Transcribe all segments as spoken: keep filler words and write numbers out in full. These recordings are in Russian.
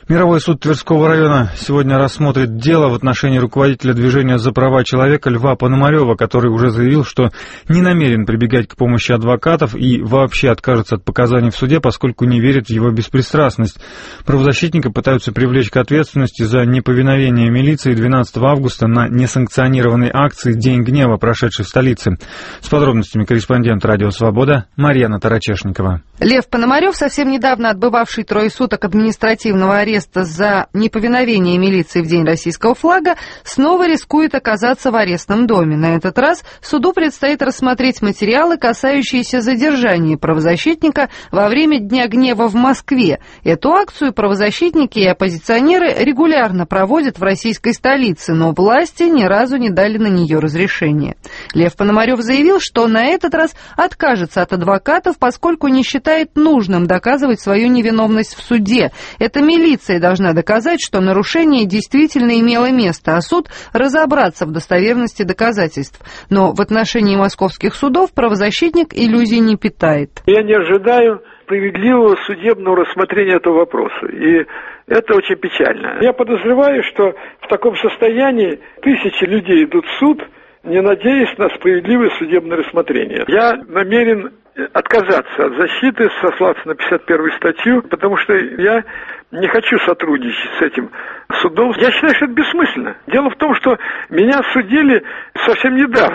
Мировой суд Тверского района сегодня рассмотрит дело в отношении руководителя движения за права человека Льва Пономарева, который уже заявил, что не намерен прибегать к помощи адвокатов и вообще откажется от показаний в суде, поскольку не верит в его беспристрастность. Правозащитника пытаются привлечь к ответственности за неповиновение милиции двенадцатого августа на несанкционированной акции «День гнева», прошедшей в столице. С подробностями корреспондент «Радио Свобода» Марьяна Тарачешникова. Лев Пономарев, совсем недавно отбывавший трое суток административного ареста за неповиновение милиции в День российского флага, снова рискует оказаться в арестном доме. На этот раз суду предстоит рассмотреть материалы, касающиеся задержания правозащитника во время Дня гнева в Москве. Эту акцию правозащитники и оппозиционеры регулярно проводят в российской столице, но власти ни разу не дали на нее разрешения. Лев Пономарев заявил, что на этот раз откажется от адвокатов, поскольку не считает нужным доказывать свою невиновность в суде. Это милиция должна доказать, что нарушение действительно имело место, а суд разобраться в достоверности доказательств. Но в отношении московских судов правозащитник иллюзий не питает. Я не ожидаю справедливого судебного рассмотрения этого вопроса. И это очень печально. Я подозреваю, что в таком состоянии тысячи людей идут в суд, не надеясь на справедливое судебное рассмотрение. Я намерен отказаться от защиты, сослаться на пятьдесят первую статью, потому что я не хочу сотрудничать с этим судом. Я считаю, что это бессмысленно. Дело в том, что меня судили совсем недавно,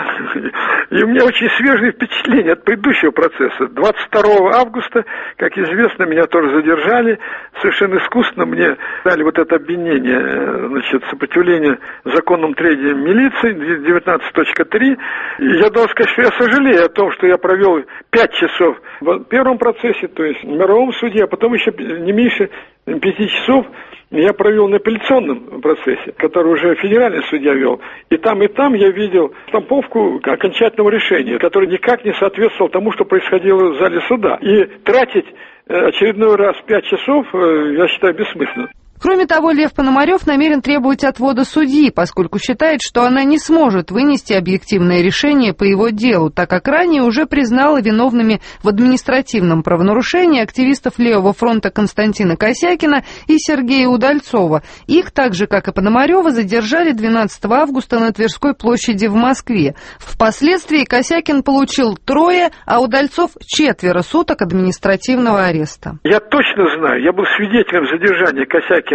и у меня очень свежие впечатления от предыдущего процесса. двадцать второго августа, как известно, меня тоже задержали. Совершенно искусственно мне дали вот это обвинение, значит, сопротивление законным требованиям милиции, девятнадцать точка три. И я должен сказать, что я сожалею о том, что я провел пять часов в первом процессе, то есть в мировом суде, а потом еще не меньше пяти часов я провел на апелляционном процессе, который уже федеральный судья вел. И там, и там я видел штамповку окончательного решения, которое никак не соответствовало тому, что происходило в зале суда. И тратить очередной раз пять часов, я считаю, бессмысленно. Кроме того, Лев Пономарев намерен требовать отвода судьи, поскольку считает, что она не сможет вынести объективное решение по его делу, так как ранее уже признала виновными в административном правонарушении активистов Левого фронта Константина Косякина и Сергея Удальцова. Их, так же как и Пономарева, задержали двенадцатого августа на Тверской площади в Москве. Впоследствии Косякин получил трое, а Удальцов четверо суток административного ареста. Я точно знаю, я был свидетелем задержания Косякина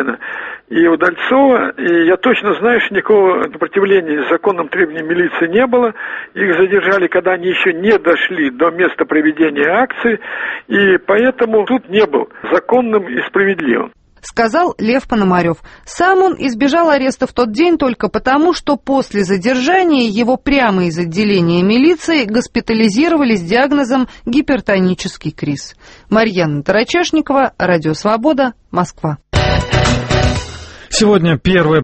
и Удальцова, и я точно знаю, что никакого сопротивления законным требованиям милиции не было. Их задержали, когда они еще не дошли до места проведения акции, и поэтому суд не был законным и справедливым. Сказал Лев Пономарев. Сам он избежал ареста в тот день только потому, что после задержания его прямо из отделения милиции госпитализировали с диагнозом гипертонический криз. Марьяна Тарачешникова, Радио Свобода, Москва. Сегодня первое